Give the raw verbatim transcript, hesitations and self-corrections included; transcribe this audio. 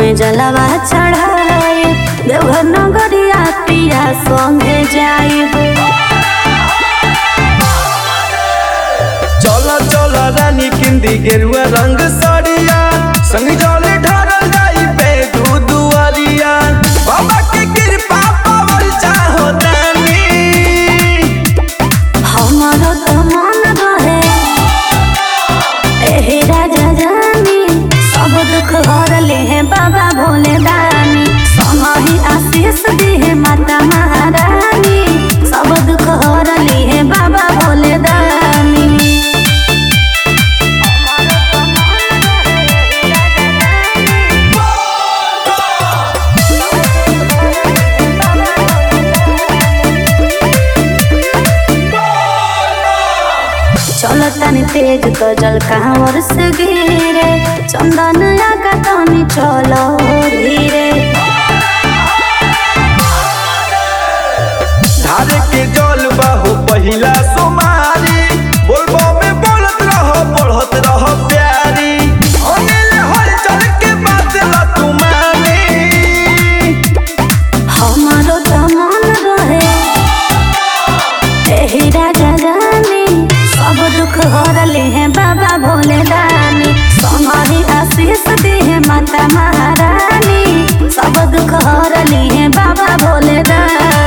में जलवा चढ़ाए देवघर नगरिया पिया संगे जाइब। चला चला रानी किंदी गेरुआ रंग साड़िया संग जाले ढारल जाई पे दू दुआरिया बाबा के कृपा पावल चाहो तानी। हमारो तो मन रहे एही राजा जानी सब दुख हर ले हैं बाबा भोले दानी समाही आशीष दी है माता महारानी सब दुख हर ले हैं बाबा भोले दानी। चलो तनी तेज तो जल कांवर से गिरे चंदन आका तनी चलो धीरे। धारे के जल बाहो पहिला सोमारी बोलबो में बोलत रहो बढ़त रहो प्यारी अनिल हल चल के बात ला तुम्हारी। हमारो तो मन रहे एही राजा जानी सब दुख हर ले हैं बाबा भोले दानी समाही आशीष दी है माता महारानी सब दुख हर ले हैं बाबा भोले दानी।